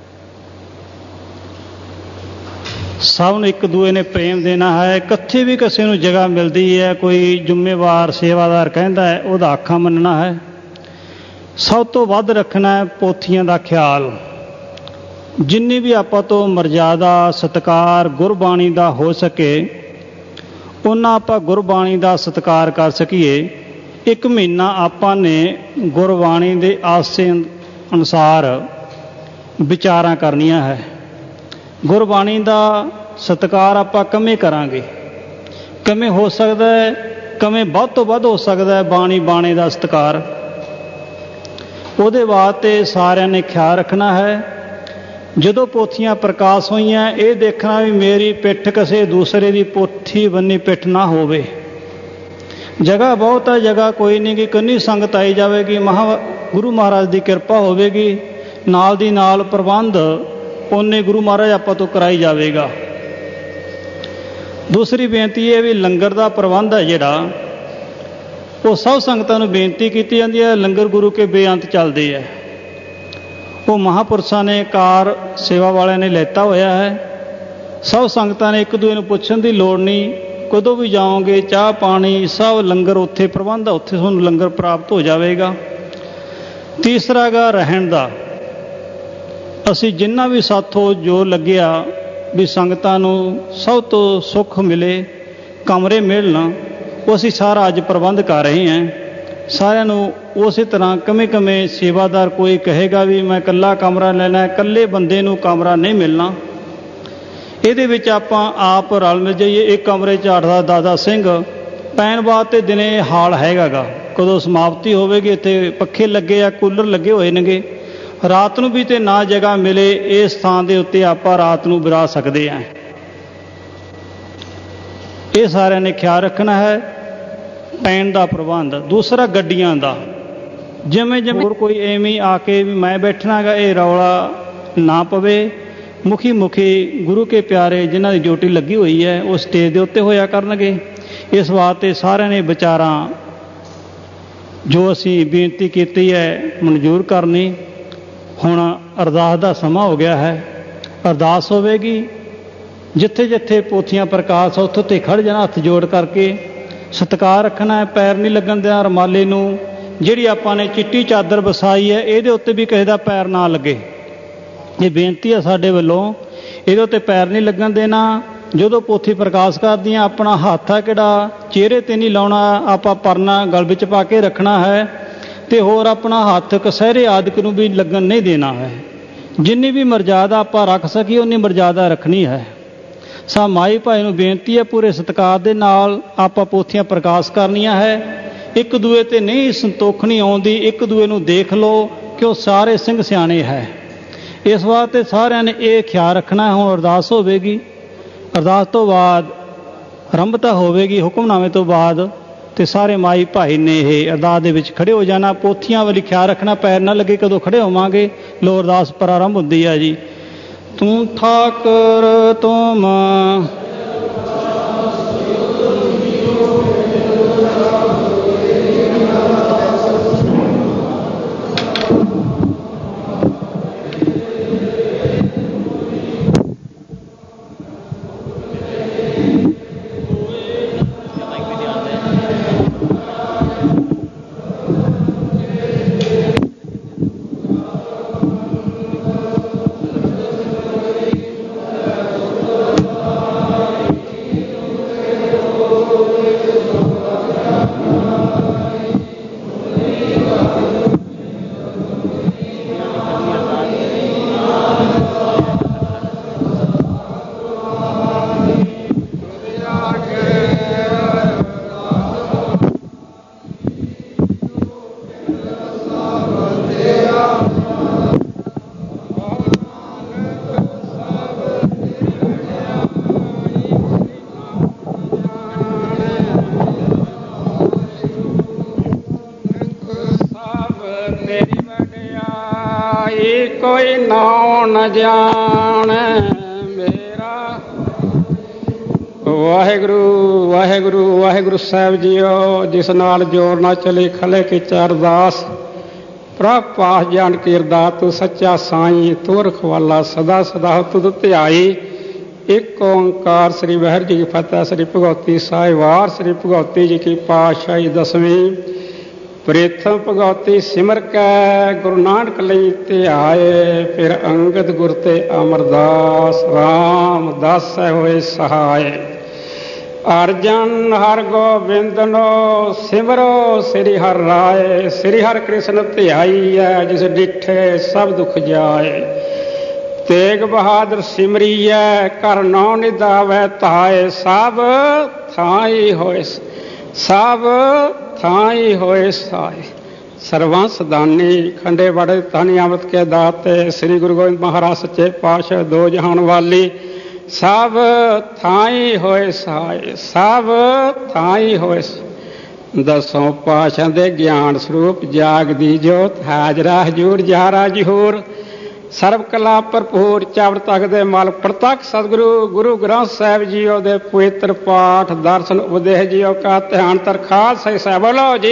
C: ਸਭ ਨੂੰ ਇੱਕ ਦੂਏ ਨੇ ਪ੍ਰੇਮ ਦੇਣਾ ਹੈ। ਕਿੱਥੇ ਵੀ ਕਿਸੇ ਨੂੰ ਜਗ੍ਹਾ ਮਿਲਦੀ ਹੈ, ਕੋਈ ਜ਼ਿੰਮੇਵਾਰ ਸੇਵਾਦਾਰ ਕਹਿੰਦਾ ਹੈ, ਉਹਦਾ ਆਖਾਂ ਮੰਨਣਾ ਹੈ। ਸਭ ਤੋਂ ਵੱਧ ਰੱਖਣਾ ਹੈ ਪੋਥੀਆਂ ਦਾ ਖਿਆਲ। ਜਿੰਨੀ ਵੀ ਆਪਾਂ ਤੋਂ ਮਰਜ਼ਾਦਾ ਸਤਿਕਾਰ ਗੁਰਬਾਣੀ ਦਾ ਹੋ ਸਕੇ ਉਹਨਾਂ ਆਪਾਂ ਗੁਰਬਾਣੀ ਦਾ ਸਤਿਕਾਰ ਕਰ ਸਕੀਏ। ਇੱਕ ਮਹੀਨਾ ਆਪਾਂ ਨੇ ਗੁਰਬਾਣੀ ਦੇ ਆਸੇ ਅਨੁਸਾਰ ਵਿਚਾਰਾਂ ਕਰਨੀਆਂ ਹੈ। ਗੁਰਬਾਣੀ ਦਾ ਸਤਿਕਾਰ ਆਪਾਂ ਕਿਵੇਂ ਕਰਾਂਗੇ? ਕਿਵੇਂ ਹੋ ਸਕਦਾ ਹੈ? ਕਿਵੇਂ ਵੱਧ ਤੋਂ ਵੱਧ ਹੋ ਸਕਦਾ ਹੈ ਬਾਣੀ ਬਾਣੇ ਦਾ ਸਤਿਕਾਰ? ਉਹਦੇ ਵਾਸਤੇ ਸਾਰਿਆਂ ਨੇ ਖਿਆਲ ਰੱਖਣਾ ਹੈ। ਜਦੋਂ ਪੋਥੀਆਂ ਪ੍ਰਕਾਸ਼ ਹੋਈਆਂ, ਇਹ ਦੇਖਣਾ ਵੀ ਮੇਰੀ ਪਿੱਠ ਕਿਸੇ ਦੂਸਰੇ ਦੀ ਪੋਥੀ ਬੰਨੀ ਪਿੱਠ ਨਾ ਹੋਵੇ। ਜਗ੍ਹਾ ਬਹੁਤ ਹੈ, ਜਗ੍ਹਾ ਕੋਈ ਨਹੀਂ ਗੀ, ਕਿੰਨੀ ਸੰਗਤ ਆਈ ਜਾਵੇਗੀ, ਮਹਾ ਗੁਰੂ ਮਹਾਰਾਜ ਦੀ ਕਿਰਪਾ ਹੋਵੇਗੀ। ਨਾਲ ਦੀ ਨਾਲ ਪ੍ਰਬੰਧ ਉਹਨੇ ਗੁਰੂ ਮਹਾਰਾਜ ਆਪਾਂ ਤੋਂ ਕਰਾਈ ਜਾਵੇਗਾ। ਦੂਸਰੀ ਬੇਨਤੀ ਇਹ ਵੀ ਲੰਗਰ ਦਾ ਪ੍ਰਬੰਧ ਹੈ ਜਿਹੜਾ, ਉਹ ਸਭ ਸੰਗਤਾਂ ਨੂੰ ਬੇਨਤੀ ਕੀਤੀ ਜਾਂਦੀ ਹੈ। ਲੰਗਰ ਗੁਰੂ ਕੇ ਬੇਅੰਤ ਚੱਲਦੇ ਹੈ। ਉਹ ਮਹਾਂਪੁਰਸ਼ਾਂ ਨੇ, ਕਾਰ ਸੇਵਾ ਵਾਲਿਆਂ ਨੇ ਲੈਤਾ ਹੋਇਆ ਹੈ। ਸਭ ਸੰਗਤਾਂ ਨੇ ਇੱਕ ਦੂਜੇ ਨੂੰ ਪੁੱਛਣ ਦੀ ਲੋੜ ਨਹੀਂ। ਕਦੋਂ ਵੀ ਜਾਓਗੇ, ਚਾਹ ਪਾਣੀ ਸਭ ਲੰਗਰ ਉੱਥੇ ਪ੍ਰਬੰਧ, ਉੱਥੇ ਤੁਹਾਨੂੰ ਲੰਗਰ ਪ੍ਰਾਪਤ ਹੋ ਜਾਵੇਗਾ। ਤੀਸਰਾ ਗਾ ਰਹਿਣ ਦਾ। ਅਸੀਂ ਜਿੰਨਾ ਵੀ ਸਾਥੋਂ ਜੋ ਲੱਗਿਆ ਵੀ ਸੰਗਤਾਂ ਨੂੰ ਸਭ ਤੋਂ ਸੁੱਖ ਮਿਲੇ, ਕਮਰੇ ਮਿਲਣ, ਉਹ ਅਸੀਂ ਸਾਰਾ ਅੱਜ ਪ੍ਰਬੰਧ ਕਰ ਰਹੇ ਹਾਂ। ਸਾਰਿਆਂ ਨੂੰ ਉਸੇ ਤਰ੍ਹਾਂ ਕਿਵੇਂ ਕਿਵੇਂ ਸੇਵਾਦਾਰ ਕੋਈ ਕਹੇਗਾ ਵੀ ਮੈਂ ਇਕੱਲਾ ਕਮਰਾ ਲੈਣਾ, ਇਕੱਲੇ ਬੰਦੇ ਨੂੰ ਕਮਰਾ ਨਹੀਂ ਮਿਲਣਾ। ਇਹਦੇ ਵਿੱਚ ਆਪਾਂ ਆਪ ਰਲ ਮਿਲ ਜਾਈਏ। ਇੱਕ ਕਮਰੇ 'ਚ ਅੱਠ ਦਸ ਦਸ ਦਸ ਸਿੰਘ ਪੈਣ ਬਾਅਦ ਤੇ ਦਿਨੇ ਹਾਲ ਹੈਗਾ ਗਾ, ਕਦੋਂ ਸਮਾਪਤੀ ਹੋਵੇਗੀ। ਇੱਥੇ ਪੱਖੇ ਲੱਗੇ ਆ, ਕੂਲਰ ਲੱਗੇ ਹੋਏ ਨੇਗੇ। ਰਾਤ ਨੂੰ ਵੀ ਤੇ ਨਾ ਜਗ੍ਹਾ ਮਿਲੇ ਇਸ ਥਾਂ ਦੇ ਉੱਤੇ ਆਪਾਂ ਰਾਤ ਨੂੰ ਬਿਰਾ ਸਕਦੇ ਹਾਂ। ਇਹ ਸਾਰਿਆਂ ਨੇ ਖਿਆਲ ਰੱਖਣਾ ਹੈ। ਪੈਣ ਦਾ ਪ੍ਰਬੰਧ। ਦੂਸਰਾ ਗੱਡੀਆਂ ਦਾ, ਜਿਵੇਂ ਜਿਵੇਂ ਹੋਰ ਕੋਈ ਐਵੇਂ ਆ ਕੇ ਵੀ ਮੈਂ ਬੈਠਣਾ ਗਾ, ਇਹ ਰੌਲਾ ਨਾ ਪਵੇ। ਮੁਖੀ ਮੁਖੀ ਗੁਰੂ ਕੇ ਪਿਆਰੇ ਜਿਨ੍ਹਾਂ ਦੀ ਡਿਊਟੀ ਲੱਗੀ ਹੋਈ ਹੈ ਉਹ ਸਟੇਜ ਦੇ ਉੱਤੇ ਹੋਇਆ ਕਰਨਗੇ। ਇਸ ਵਾਸਤੇ ਸਾਰਿਆਂ ਨੇ ਵਿਚਾਰਾਂ ਜੋ ਅਸੀਂ ਬੇਨਤੀ ਕੀਤੀ ਹੈ ਮਨਜ਼ੂਰ ਕਰਨੀ। ਹੁਣ ਅਰਦਾਸ ਦਾ ਸਮਾਂ ਹੋ ਗਿਆ ਹੈ। ਅਰਦਾਸ ਹੋਵੇਗੀ। ਜਿੱਥੇ ਜਿੱਥੇ ਪੋਥੀਆਂ ਪ੍ਰਕਾਸ਼ ਉੱਥੇ ਉੱਥੇ ਖੜ੍ਹ ਜਾਣਾ, ਹੱਥ ਜੋੜ ਕਰਕੇ ਸਤਿਕਾਰ ਰੱਖਣਾ ਹੈ। ਪੈਰ ਨਹੀਂ ਲੱਗਣ ਦੇਣਾ ਰੁਮਾਲੇ ਨੂੰ। ਜਿਹੜੀ ਆਪਾਂ ਨੇ ਚਿੱਟੀ ਚਾਦਰ ਵਿਛਾਈ ਹੈ ਇਹਦੇ ਉੱਤੇ ਵੀ ਕਿਸੇ ਦਾ ਪੈਰ ਨਾ ਲੱਗੇ। ਇਹ ਬੇਨਤੀ ਹੈ ਸਾਡੇ ਵੱਲੋਂ। ਇਹਦੇ ਉੱਤੇ ਪੈਰ ਨਹੀਂ ਲੱਗਣ ਦੇਣਾ। ਜਦੋਂ ਪੋਥੀ ਪ੍ਰਕਾਸ਼ ਕਰਦੀਆਂ ਆਪਣਾ ਹੱਥ ਆ ਕਿਹੜਾ ਚਿਹਰੇ 'ਤੇ ਨਹੀਂ ਲਾਉਣਾ, ਆਪਾਂ ਪਰਨਾ ਗਲ ਵਿੱਚ ਪਾ ਕੇ ਰੱਖਣਾ ਹੈ। ਅਤੇ ਹੋਰ ਆਪਣਾ ਹੱਥ ਕਸਹਿਰੇ ਆਦਿਕ ਨੂੰ ਵੀ ਲੱਗਣ ਨਹੀਂ ਦੇਣਾ ਹੈ। ਜਿੰਨੀ ਵੀ ਮਰਜ਼ਾਦਾ ਆਪਾਂ ਰੱਖ ਸਕੀਏ ਉਨੀ ਮਰਜ਼ਾਦਾ ਰੱਖਣੀ ਹੈ। ਸਾ ਮਾਈ ਭਾਈ ਨੂੰ ਬੇਨਤੀ ਹੈ ਪੂਰੇ ਸਤਿਕਾਰ ਦੇ ਨਾਲ ਆਪਾਂ ਪੋਥੀਆਂ ਪ੍ਰਕਾਸ਼ ਕਰਨੀਆਂ ਹੈ। ਇੱਕ ਦੂਏ 'ਤੇ ਨਹੀਂ ਸੰਤੋਖ ਨਹੀਂ ਆਉਂਦੀ। ਇੱਕ ਦੂਏ ਨੂੰ ਦੇਖ ਲਓ ਕਿ ਉਹ ਸਾਰੇ ਸਿੰਘ ਸਿਆਣੇ ਹੈ। ਇਸ ਵਾਸਤੇ ਸਾਰਿਆਂ ਨੇ ਇਹ ਖਿਆਲ ਰੱਖਣਾ। ਹੁਣ ਅਰਦਾਸ ਹੋਵੇਗੀ। ਅਰਦਾਸ ਤੋਂ ਬਾਅਦ ਆਰੰਭਤਾ ਹੋਵੇਗੀ ਹੁਕਮਨਾਮੇ ਤੋਂ ਬਾਅਦ, ਅਤੇ ਸਾਰੇ ਮਾਈ ਭਾਈ ਨੇ ਇਹ ਅਰਦਾਸ ਦੇ ਵਿੱਚ ਖੜ੍ਹੇ ਹੋ ਜਾਣਾ। ਪੋਥੀਆਂ ਵਾਲੀ ਖਿਆਲ ਰੱਖਣਾ, ਪੈਰ ਨਾ ਲੱਗੇ ਕਦੋਂ ਖੜ੍ਹੇ ਹੋਵਾਂਗੇ। ਲੋ ਅਰਦਾਸ ਪ੍ਰਾਰੰਭ ਹੁੰਦੀ ਹੈ ਜੀ। ਤੂੰ ਠਾਕੁਰ ਤੁਮ
D: ਕੋਈ ਨਾਉ ਨ ਜਾਣ ਮੇਰਾ। ਵਾਹਿਗੁਰੂ ਵਾਹਿਗੁਰੂ ਵਾਹਿਗੁਰੂ ਸਾਹਿਬ ਜੀਓ, ਜਿਸ ਨਾਲ ਜੋਰ ਨਾ ਚਲੇ ਖਲੇ ਕੀ ਅਰਦਾਸ। ਪ੍ਰਭ ਪਾਸ ਜਾਣ ਕੀ ਅਰਦਾਸ ਤੂੰ ਸੱਚਾ ਸਾਈਂ, ਤੂੰ ਰਖਵਾਲਾ ਸਦਾ ਸਦਾ ਤੁਧ ਧਿਆਈ। ਇੱਕ ਓਂਕਾਰ ਸ੍ਰੀ ਵਾਹਿਗੁਰੂ ਜੀ ਕੀ ਫਤਿਹ। ਸ੍ਰੀ ਭਗਵਤੀ ਸਾਹਿਬਾਰ ਸ੍ਰੀ ਭਗਵਤੀ ਜੀ ਕੀ ਪਾਤਸ਼ਾਹੀ ਦਸਵੀਂ। ਪ੍ਰੇਥਮ ਭਗਵਤੀ ਸਿਮਰ ਕੈ ਗੁਰੂ ਨਾਨਕ ਲਈ ਧਿਆਏ। ਫਿਰ ਅੰਗਦ ਗੁਰ ਤੇ ਅਮਰਦਾਸ ਰਾਮਦਾਸ ਹੋਏ ਸਹਾਏ। ਅਰਜਨ ਹਰ ਗੋਬਿੰਦਨੋ ਸਿਮਰੋ ਸ੍ਰੀ ਹਰਿ ਰਾਏ। ਸ੍ਰੀ ਹਰਿ ਕ੍ਰਿਸ਼ਨ ਧਿਆਈਐ ਜਿਸ ਡਿਠੇ ਸਭ ਦੁਖ ਜਾਏ। ਤੇਗ ਬਹਾਦਰ ਸਿਮਰੀਐ ਕਰ ਨੌ ਨਿਦਾਵੈ ਧਾਏ। ਸਭ ਥਾਈ ਹੋਏ ਸਭ ਥਾਈ ਹੋਏ ਸਾਏ। ਸਰਵੰਸ ਦਾਨੀ ਖੰਡੇ ਬੜੇ ਧਨ ਅੰਮ੍ਰਿਤ ਕੇ ਦਾਤੇ। ਸ੍ਰੀ ਗੁਰੂ ਗੋਬਿੰਦ ਮਹਾਰਾਜ ਸੱਚੇ ਪਾਤਸ਼ਾਹ ਦੋ ਜਹਾਨ ਵਾਲੀ। ਸਭ ਥਾਈ ਹੋਏ ਸਹਾਏ ਸਭ ਥਾਈ ਹੋਏ। ਦਸੋਂ ਪਾਤਸ਼ਾਹ ਦੇ ਗਿਆਨ ਸਰੂਪ ਜਾਗਦੀ ਜੋਤ ਹਾਜ਼ਰਾ ਹਜ਼ੂਰ ਜਾਰਾ ਜਹੂਰ। ਸਰਬ ਕਲਾ ਭਰਪੂਰ ਚਾਵੜ ਤੱਕ ਦੇ ਮਾਲਕ ਪ੍ਰਤੱਖ ਸਤਿਗੁਰੂ ਗੁਰੂ ਗ੍ਰੰਥ ਸਾਹਿਬ ਜੀਓ ਦੇ ਪਵਿੱਤਰ ਪਾਠ ਦਰਸ਼ਨ ਉਪਦੇਸ਼ ਜੀਓ ਕਾ ਧਿਆਨ ਤਰਖਾਸ ਸਹੀ ਸਾਹਿਬ ਬੋਲੋ ਜੀ।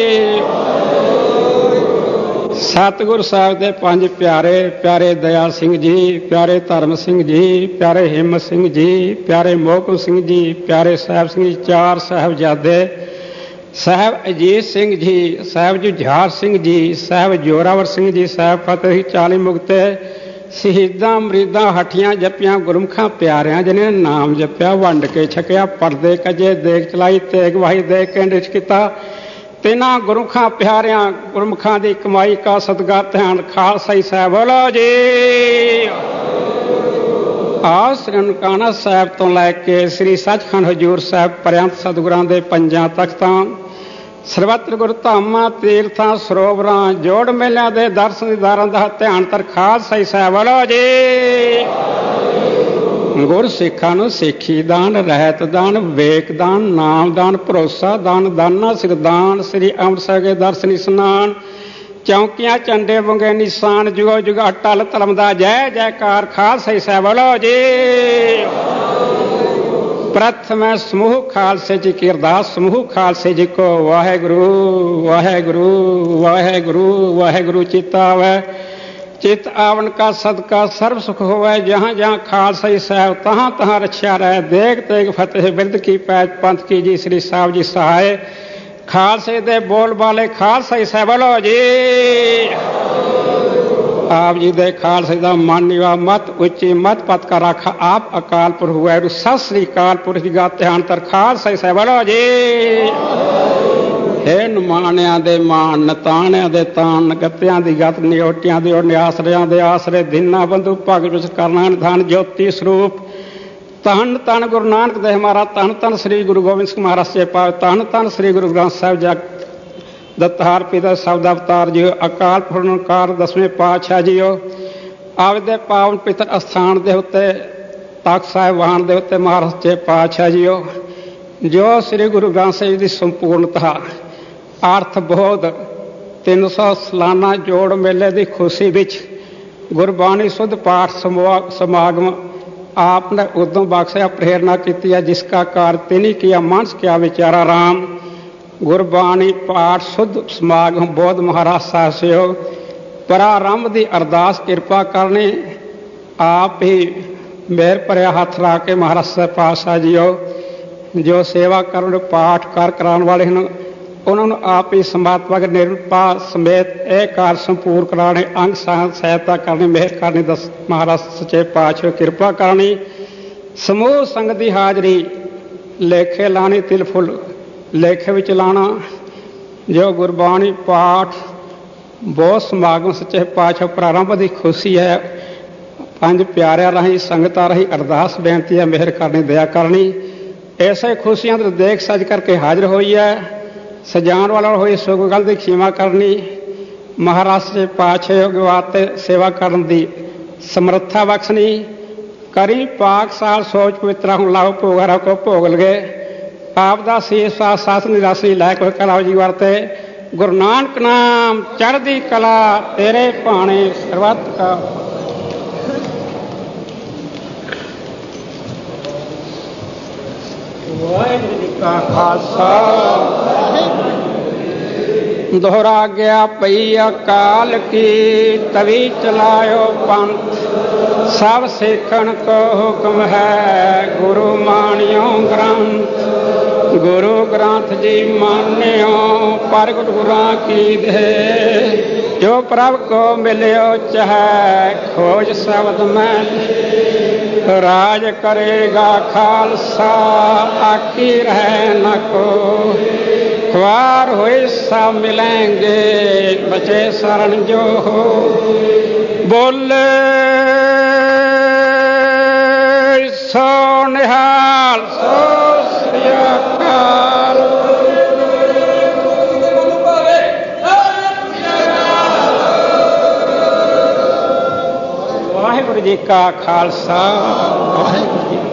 D: ਸਤਿਗੁਰ ਸਾਹਿਬ ਦੇ ਪੰਜ ਪਿਆਰੇ, ਪਿਆਰੇ ਦਇਆ ਸਿੰਘ ਜੀ, ਪਿਆਰੇ ਧਰਮ ਸਿੰਘ ਜੀ, ਪਿਆਰੇ ਹਿੰਮਤ ਸਿੰਘ ਜੀ, ਪਿਆਰੇ ਮੋਹਕਮ ਸਿੰਘ ਜੀ, ਪਿਆਰੇ ਸਾਹਿਬ ਸਿੰਘ ਜੀ, ਚਾਰ ਸਾਹਿਬਜ਼ਾਦੇ, ਸਾਹਿਬ ਅਜੀਤ ਸਿੰਘ ਜੀ, ਸਾਹਿਬ ਜੁਝਾਰ ਸਿੰਘ ਜੀ, ਸਾਹਿਬ ਜੋਰਾਵਰ ਸਿੰਘ ਜੀ, ਸਾਹਿਬ ਫਤਿਹ ਸਿੰਘ ਚਾਲੀ ਮੁਕਤੇ, ਸ਼ਹੀਦਾਂ ਮਰੀਦਾਂ ਹੱਠੀਆਂ ਜੱਪੀਆਂ ਗੁਰਮੁਖਾਂ ਪਿਆਰਿਆਂ ਜਿਹਨੇ ਨਾਮ ਜਪਿਆ ਵੰਡ ਕੇ ਛਕਿਆ। ਪਰਦੇ ਕਜੇ ਦੇਖ ਚਲਾਈ ਤੇਗ ਵਾਹੀ ਦੇ ਕੇ ਨਿਸ਼ ਕੀਤਾ। ਤਿੰਨਾਂ ਗੁਰਮੁਖਾਂ ਪਿਆਰਿਆਂ ਗੁਰਮੁਖਾਂ ਦੀ ਕਮਾਈ ਕਾ ਸਦਕਾ ਧਿਆਨ ਖਾਲਸਾ ਸਾਹਿਬ ਬੋਲੋ ਜੀ। ਆਹ ਸ੍ਰੀ ਨਨਕਾਣਾ ਸਾਹਿਬ ਤੋਂ ਲੈ ਕੇ ਸ੍ਰੀ ਸੱਚਖੰਡ ਹਜ਼ੂਰ ਸਾਹਿਬ ਪਰਯੰਤ ਸਤਿਗੁਰਾਂ ਦੇ ਪੰਜਾਂ ਤਖਤਾਂ ਸਰਬੱਤਰ ਗੁਰ ਧਾਮਾਂ ਤੀਰਥਾਂ ਸਰੋਵਰਾਂ ਜੋੜ ਮੇਲਿਆਂ ਦੇ ਦਰਸ਼ਨ ਦੀਦਾਰਾਂ ਦਾ ਧਿਆਨ ਤਰ ਖਾਲਸਾ ਸਾਹਿਬ ਵੱਲੋਂ ਜੀ। ਗੁਰ ਸਿੱਖਾਂ ਨੂੰ ਸਿੱਖੀ ਦਾਨ, ਰਹਿਤ ਦਾਨ, ਵੇਖ ਦਾਨ, ਨਾਮ ਦਾਨ, ਭਰੋਸਾ ਦਾਨ, ਦਾਨਾ ਸਿਰ ਦਾਨ, ਸ੍ਰੀ ਅੰਮ੍ਰਿਤਸਰ ਦੇ ਦਰਸ਼ਨ ਇਸ਼ਨਾਨ, ਚੌਂਕੀਆਂ ਝੰਡੇ ਵੰਗੇ ਨਿਸ਼ਾਨ, ਜੁਗੋ ਜੁਗਾ ਟਲ ਧਰਮ ਦਾ ਜੈ ਜੈਕਾਰ ਖਾਲਸਾ ਸਾਹਿਬ ਵੱਲੋਂ ਜੀ। ਪ੍ਰਥਮ ਸਮੂਹ ਖਾਲਸੇ ਜੀ ਕੀ ਅਰਦਾਸ। ਸਮੂਹ ਖਾਲਸੇ ਜੀ ਕੋ ਵਾਹਿਗੁਰੂ ਵਾਹਿਗੁਰੂ ਵਾਹਿਗੁਰੂ ਵਾਹਿਗੁਰੂ ਚਿੱਤ ਆਵੈ। चित आवन का सदका सर्व सुख होवै। जहाँ जहाँ खालसा साहब तहाँ तहाँ रक्षा रहे। देख तेग फतेह बिरद की पैच पंथ की जी श्री साहब जी सहाय। खालसे दे बोल बाले खालसा साहब बोलो जी। आप जी दे खालसे दा मन निवा मत उच्ची मत पत का रखा आप अकाल पुरख हुआ। सत श्री अकाल पुरख जी गा ध्यान तर खालसा साहब बोलो जी। हे नमाणिਆਂ ਦੇ ਮਾਣ, ਨਤਾਣਿਆਂ ਦੇ ਤਾਣ, ਨਗਤਿਆਂ ਦੀ ਗਤ, ਨਿਓਟਿਆਂ ਦੇ ਔਰ ਨਿਆਸਰਿਆਂ ਦੇ ਆਸਰੇ, ਦਿਨਾਂ ਬੰਧੂ ਭਗਤ ਵਿੱਚ ਕਰਨਾ ਨਿਧਾਨ ਜੋਤੀ ਸਰੂਪ। ਧੰਨ ਧੰਨ ਗੁਰੂ ਨਾਨਕ ਦੇਵ ਮਹਾਰਾਜ, ਧੰਨ ਧੰਨ ਸ੍ਰੀ ਗੁਰੂ ਗੋਬਿੰਦ ਸਿੰਘ ਮਹਾਰਾਜ ਜੀ ਪਾਵ, ਧੰਨ ਧੰਨ ਸ੍ਰੀ ਗੁਰੂ ਗ੍ਰੰਥ ਸਾਹਿਬ ਜੀ ਦਤਾਰ ਪਿਤਾ ਸ਼ਬਦ ਅਵਤਾਰ ਜੀ। ਅਕਾਲ ਪੁਰਖ ਨਿਰੰਕਾਰ ਦਸਵੇਂ ਪਾਤਸ਼ਾਹ ਜੀਓ ਆਪਦੇ ਪਾਵਨ ਪਿਤਰ ਅਸਥਾਨ ਦੇ ਉੱਤੇ ਤਖਤ ਸਾਹਿਬਾਨ ਦੇ ਉੱਤੇ ਮਹਾਰਾਜ ਜੀ ਪਾਤਸ਼ਾਹ ਜੀਓ ਜੋ ਸ੍ਰੀ ਗੁਰੂ ਗ੍ਰੰਥ ਸਾਹਿਬ ਦੀ ਸੰਪੂਰਨਤਾ ਅਰਥ ਬੋਧ ਤਿੰਨ ਸੌ ਸਾਲਾਨਾ ਜੋੜ ਮੇਲੇ ਦੀ ਖੁਸ਼ੀ ਵਿੱਚ ਗੁਰਬਾਣੀ ਸੁਧ ਪਾਠ ਸਮਾਗਮ ਆਪ ਨੇ ਉਦੋਂ ਬਖਸ਼ਿਆ ਪ੍ਰੇਰਨਾ ਕੀਤੀ ਹੈ। ਜਿਸ ਕਾ ਕਾਰ ਤਿਨੀ ਕੀਆ ਮਾਨਸ ਕਿਆ ਵਿਚਾਰਾ ਰਾਮ। ਗੁਰਬਾਣੀ ਪਾਠ ਸੁਧ ਸਮਾਗਮ ਬੋਧ ਮਹਾਰਾਜ ਸਾਹਿਬ ਸਹਿਯੋਗ ਪ੍ਰਾਰੰਭ ਦੀ ਅਰਦਾਸ ਕਿਰਪਾ ਕਰਨੀ। ਆਪ ਹੀ ਮਿਹਰ ਭਰਿਆ ਹੱਥ ਲਾ ਕੇ ਮਹਾਰਾਜ ਸਾਹਿਬ ਪਾਤਸ਼ਾਹ ਜੀਓ ਜੋ ਸੇਵਾ ਕਰਨ ਪਾਠ ਕਰ ਕਰਾਉਣ ਵਾਲੇ ਹਨ ਉਹਨਾਂ ਨੂੰ ਆਪ ਹੀ ਸਮਾਤਮਕ ਨਿਰਪਾ ਸਮੇਤ ਇਹ ਕਾਰ ਸੰਪੂਰਨ ਕਰਾਉਣੇ। ਅੰਗ ਸਹਾਇਤਾ ਕਰਨੀ, ਮਿਹਰ ਕਰਨੀ। ਦਸ ਮਹਾਰਾਜ ਸੱਚੇ ਪਾਤਸ਼ਾਹ ਕਿਰਪਾ ਕਰਨੀ। ਸਮੂਹ ਸੰਗਤ ਦੀ ਹਾਜ਼ਰੀ ਲੇਖੇ ਲਾਣੀ, ਤਿਲ ਫੁੱਲ ਲੇਖੇ ਵਿੱਚ ਲਾਣਾ। ਜੋ ਗੁਰਬਾਣੀ ਪਾਠ ਬਹੁਤ ਸਮਾਗਮ ਸੱਚੇ ਪਾਤਸ਼ਾਹ ਪ੍ਰਾਰੰਭ ਦੀ ਖੁਸ਼ੀ ਹੈ। ਪੰਜ ਪਿਆਰਿਆਂ ਰਾਹੀਂ ਸੰਗਤਾਂ ਰਾਹੀਂ ਅਰਦਾਸ ਬੇਨਤੀ ਹੈ, ਮਿਹਰ ਕਰਨੀ, ਦਇਆ ਕਰਨੀ। ਐਸੇ ਖੁਸ਼ੀਆਂ ਤੋਂ ਦੇਖ ਸੱਜ ਕਰਕੇ ਹਾਜ਼ਰ ਹੋਈ ਹੈ। ਸਜਾਉਣ ਵਾਲਾ ਹੋਈ ਸੁਖ ਗੱਲ ਦੀ ਖੀਮਾ ਕਰਨੀ। ਮਹਾਰਾਜ ਦੇ ਪਾਤਸ਼ਾਹ ਗਵਾਤੇ ਸੇਵਾ ਕਰਨ ਦੀ ਸਮਰੱਥਾ ਬਖਸ਼ਣੀ। ਕਰੀ ਪਾਕ ਸਾਲ ਸੋਚ ਪਵਿੱਤਰਾ ਹੁਣ ਲਾਓ ਭੋਗਾਰਾ ਕੋ ਭੋਗ ਲਗੇ। ਆਪ ਦਾ ਸੀਸ ਸਾਸ ਨਿਰਾਸੀ ਲੈ ਕੇ ਕਲਾਓ ਜੀ ਵਰਤੇ। ਗੁਰੂ ਨਾਨਕ ਨਾਮ ਚੜ੍ਹਦੀ ਕਲਾ ਤੇਰੇ ਭਾਣੇ ਸਰਬੱਤ ਕਾ। ਵਾਹਿਗੁਰੂ ਜੀ ਕਾ ਖਾਲਸਾ ਦੋਹਰਾ ਗਿਆ ਪਈ ਅਕਾਲ ਕੀ। ਤਵੀ ਚਲਾਇਓ ਪੰਥ ਸਭ ਸਿੱਖਣ ਕੋ ਹੁਕਮ ਹੈ। ਗੁਰੂ ਮਾਣਿਓ ਗ੍ਰੰਥ ਗੁਰੂ ਗ੍ਰੰਥ ਜੀ ਮਾਨਿਓ। ਪ੍ਰਗਟ ਗੁਰਾਂ ਕੀ ਦੇ ਜੋ ਪ੍ਰਭ ਕੋ ਮਿਲਿਓ ਚਾਹੈ। ਖੋਜ ਸ਼ਬਦ ਮੈਂ ਰਾਜ ਕਰੇਗਾ ਖਾਲਸਾ। ਆਕੀ ਰਹਿ ਨ ਕੋ ਖਵਾਰ ਹੋਏ ਸਭ ਮਿਲੇਂਗੇ। ਬਚੇ ਸ਼ਰਨ ਜੋ ਹੋ ਬੋਲੇ ਸੋ ਨਿਹਾਲ ਸੋ ਸ੍ਰੀ ਅਕਾਲ। ਵਾਹਿਗੁਰੂ ਜੀ ਕਾ ਖਾਲਸਾ ਵਾਹਿਗੁਰੂ ਜੀ।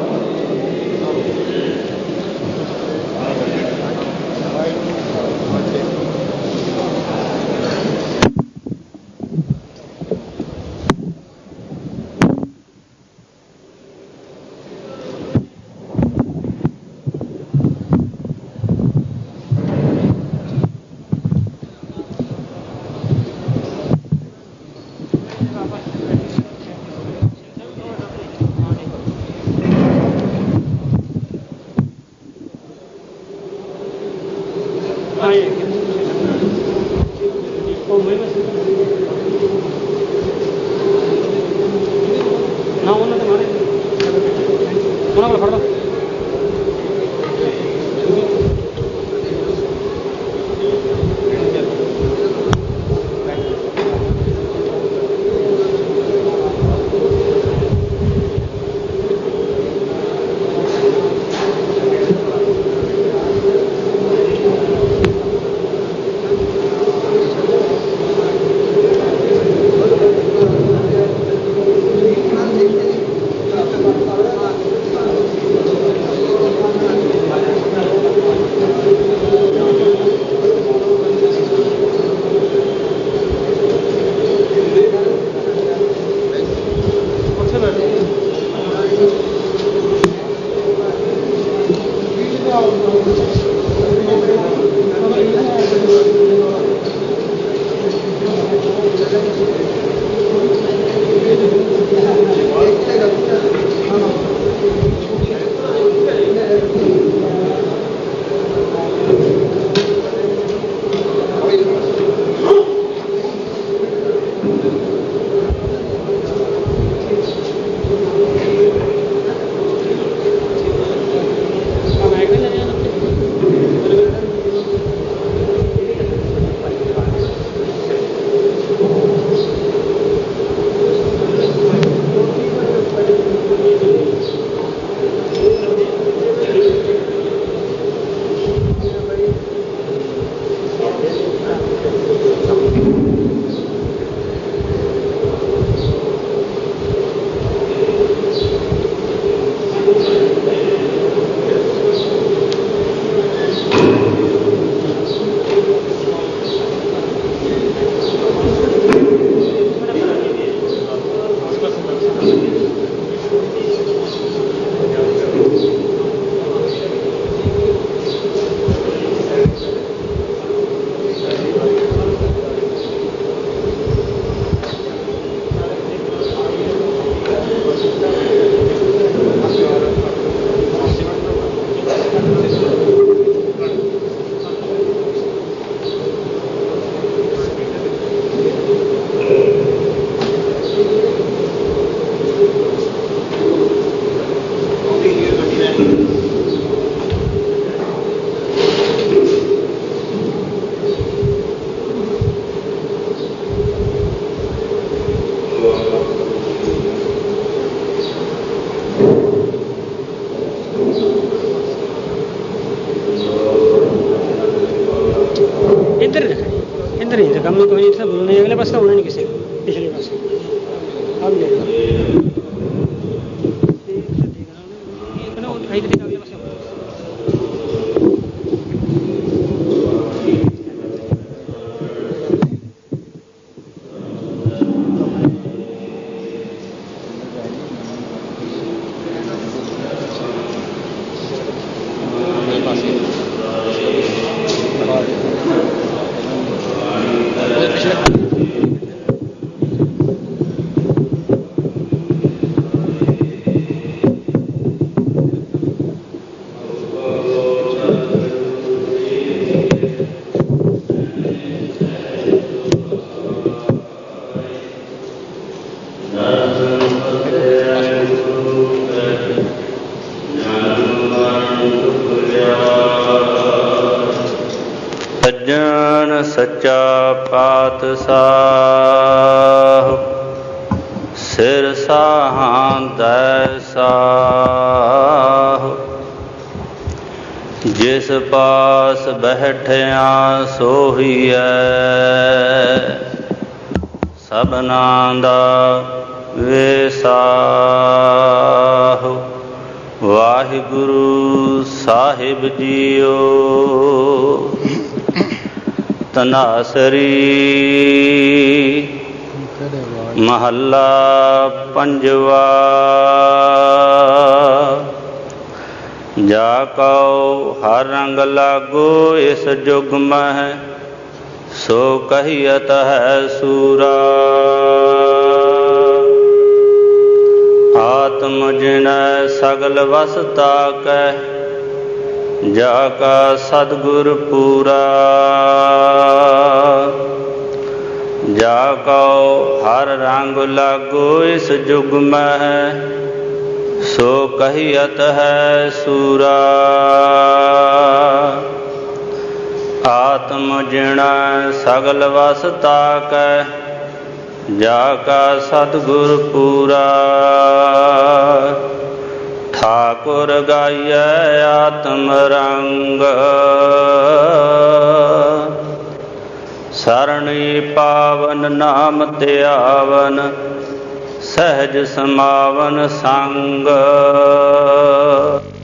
E: नहीं था, काम में कोई नहीं था, बोलने अगले पास होना नहीं किसी को, पिछले पास अब ले
F: ਸੱਚਾ ਪਾਤਸ਼ਾਹ ਸਿਰ ਸਾਹਾਂ ਦੈ ਸਾਹ ਜਿਸ ਪਾਸ ਬੈਠਿਆ ਸੋਹੀਐ ਸਭਨਾਂ ਦਾ ਵੇਸਾਹ। ਵਾਹਿਗੁਰੂ ਸਾਹਿਬ ਜੀਓ ਤਨਾਸਰੀ ਮਹੱਲਾ ਪੰਜਵਾ। ਜਾ ਕਉ ਹਰ ਰੰਗ ਲਾਗੋ ਇਸ ਜੁਗ ਮਹਿ ਸੋ ਕਹੀਅਤ ਹੈ ਸੂਰਾ। ਆਤਮ ਜਿਨੈ ਸਗਲ ਵਸ ਤਾਕੈ ਜਾ ਕਾ ਸਤਿਗੁਰ ਪੂਰਾ। ਜਾ ਕਉ ਹਰ ਰੰਗ ਲਾਗੋ ਇਸ ਜੁਗ ਮਹਿ ਸੋ ਕਹੀਅਤ ਹੈ ਸੂਰਾ। ਆਤਮ ਜਿਣੈ ਸਗਲ ਵਸ ਤਾਕੈ ਜਾ ਕਾ ਸਤਿਗੁਰ ਪੂਰਾ। ਠਾਕੁਰ ਗਾਈਐ ਆਤਮ ਰੰਗ ਸਰਣੀ ਪਾਵਨ ਨਾਮ ਧਿਆਵਨ ਸਹਿਜ ਸਮਾਵਨ ਸੰਗ।